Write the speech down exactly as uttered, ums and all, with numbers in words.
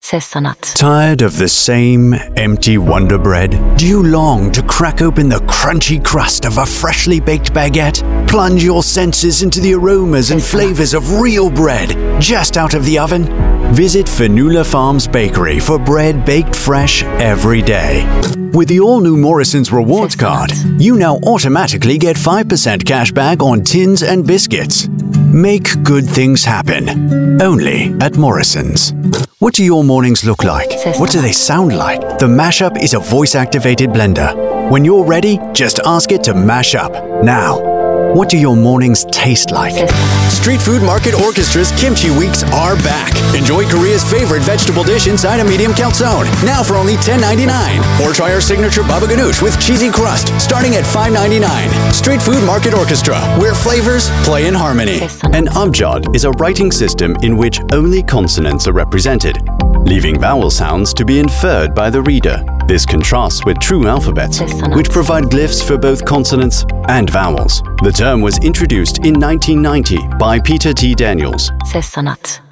Ses sanat. Tired of the same empty Wonder Bread? Do you long to crack open the crunchy crust of a freshly baked baguette? Plunge your senses into the aromas and flavors of real bread just out of the oven? Visit Fionnuala Farms Bakery for bread baked fresh every day. With the all-new Morrison's Rewards card, you now automatically get five percent cash back on tins and biscuits. Make good things happen. Only at Morrison's. What do your mornings look like? What do they sound like? The Mashup is a voice-activated blender. When you're ready, just ask it to mash up. Now, what do your mornings taste like? Street Food Market Orchestra's Kimchi Weeks are back. Enjoy Korea's favorite vegetable dish inside a medium calzone, now for only ten ninety-nine. Or try our signature baba ganoush with cheesy crust, starting at five ninety-nine. Street Food Market Orchestra, where flavors play in harmony. An abjad is a writing system in which only consonants are represented, leaving vowel sounds to be inferred by the reader. This contrasts with true alphabets, which provide glyphs for both consonants and vowels. The term was introduced in nineteen ninety by Peter T. Daniels. Ses sanat.